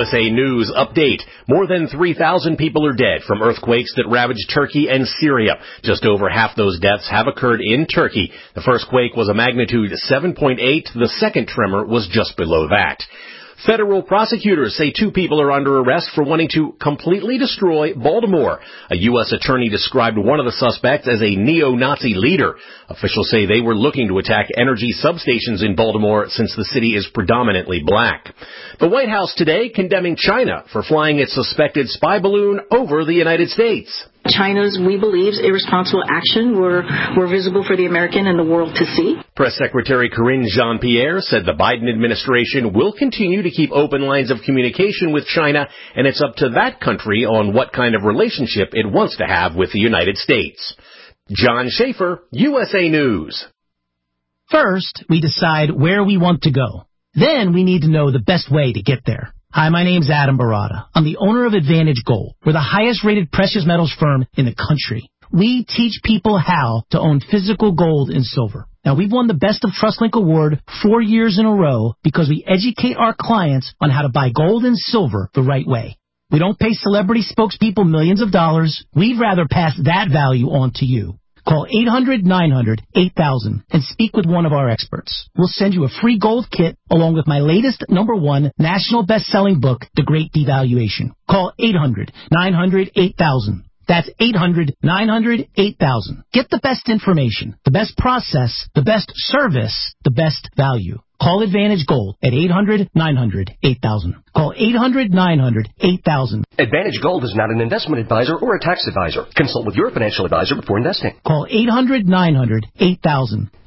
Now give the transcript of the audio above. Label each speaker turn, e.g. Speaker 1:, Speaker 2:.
Speaker 1: USA News update. More than 3,000 people are dead from earthquakes that ravaged Turkey and Syria. Just over half those deaths have occurred in Turkey. The first quake was a magnitude 7.8. The second tremor was just below that. Federal prosecutors say 2 people are under arrest for wanting to completely destroy Baltimore. A U.S. attorney described one of the suspects as a neo-Nazi leader. Officials say they were looking to attack energy substations in Baltimore since the city is predominantly black. The White House today condemning China for flying its suspected spy balloon over the United States.
Speaker 2: China's, we believe, irresponsible action were visible for the American and the world to see.
Speaker 1: Press Secretary Karine Jean-Pierre said the Biden administration will continue to keep open lines of communication with China, and it's up to that country on what kind of relationship it wants to have with the United States. John Schaefer, USA News.
Speaker 3: First, we decide where we want to go. Then we need to know the best way to get there. Hi, my name's Adam Barada. I'm the owner of Advantage Gold. We're the highest-rated precious metals firm in the country. We teach people how to own physical gold and silver. Now, we've won the Best of TrustLink Award 4 years in a row because we educate our clients on how to buy gold and silver the right way. We don't pay celebrity spokespeople millions of dollars. We'd rather pass that value on to you. Call 800-900-8000 and speak with one of our experts. We'll send you a free gold kit along with my latest #1 national best-selling book, The Great Devaluation. Call 800-900-8000. That's 800-900-8000. Get the best information, the best process, the best service, the best value. Call Advantage Gold at 800-900-8000. Call 800-900-8000.
Speaker 4: Advantage Gold is not an investment advisor or a tax advisor. Consult with your financial advisor before investing.
Speaker 3: Call 800-900-8000.